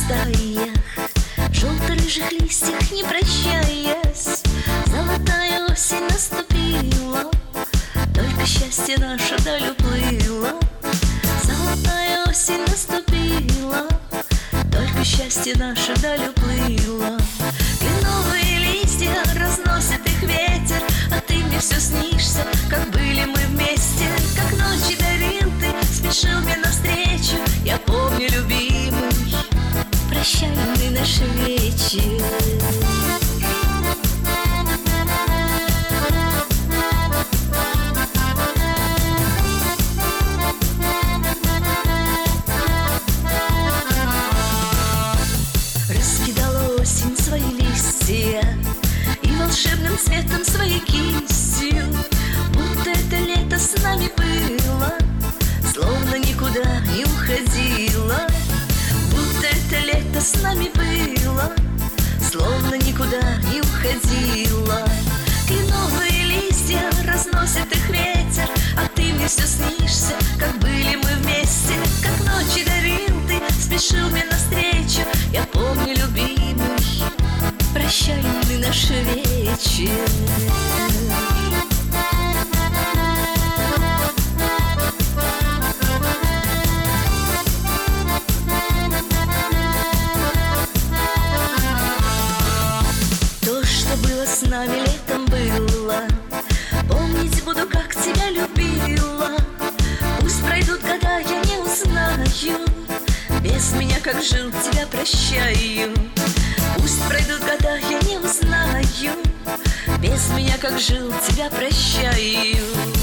стаях, желто-рыжих листьях не прощаясь. Золотая осень наступила, только счастье наше вдаль уплыло. Золотая осень наступила, только счастье наше вдаль уплыло. Кленовые листья разносит их ветер, а ты мне все снишься, как были мы вместе. Как ночи дарил ты, спешил мне навстречу. Я помню, любимый, прощальный наш вечер. Раскидала осень свои листья и волшебным цветом своей кистью, будто это лето с нами было, словно никуда не уходило. Будто это лето с нами было, словно никуда не уходило. Кленовые листья разносит их ветер, а ты мне все снишься, как были мы вместе. Как ночи дарил ты, спешил мне навстречу. Я помню, любимый, прощальный наш вечер. С нами летом было, помнить буду, как тебя любила. Пусть пройдут года, я не узнаю, без меня как жил, тебя прощаю. Пусть пройдут года, я не узнаю, без меня как жил, тебя прощаю.